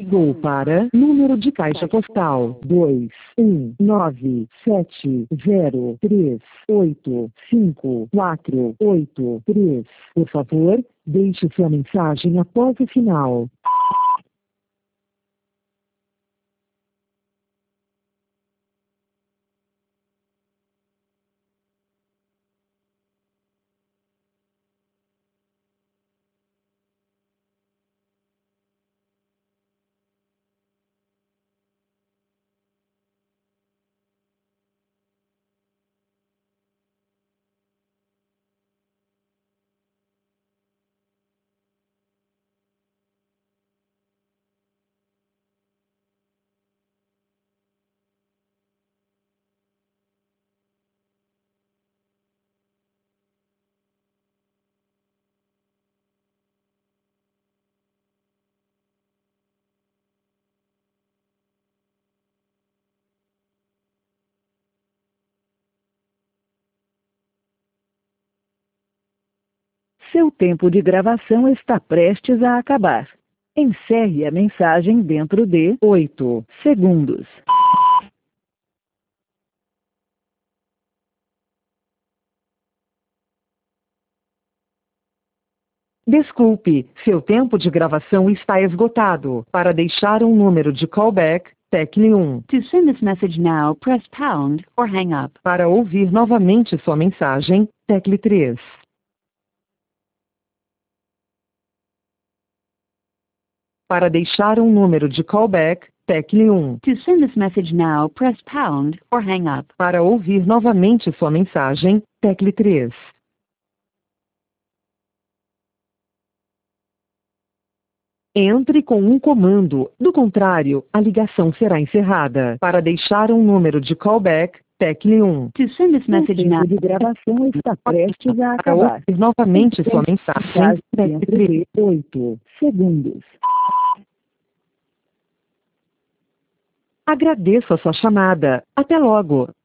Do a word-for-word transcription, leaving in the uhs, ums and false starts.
Ligou para número de caixa postal dois um nove sete zero três oito cinco quatro oito três. Por favor, deixe sua mensagem após o sinal. Seu tempo de gravação está prestes a acabar. Encerre a mensagem dentro de oito segundos. Desculpe, seu tempo de gravação está esgotado. Para deixar um número de callback, tecle um. To send this message now, press pound or hang up. Para ouvir novamente sua mensagem, tecle três. Para deixar um número de callback, tecle um. To send this message now, press pound or hang up. Para ouvir novamente sua mensagem, tecle três. Entre com um comando, do contrário, a ligação será encerrada. Para deixar um número de callback, tecle um. To send this message now, de gravação está prestes a acabar. Para ouvir novamente sua mensagem, tecle oito segundos. Agradeço a sua chamada. Até logo.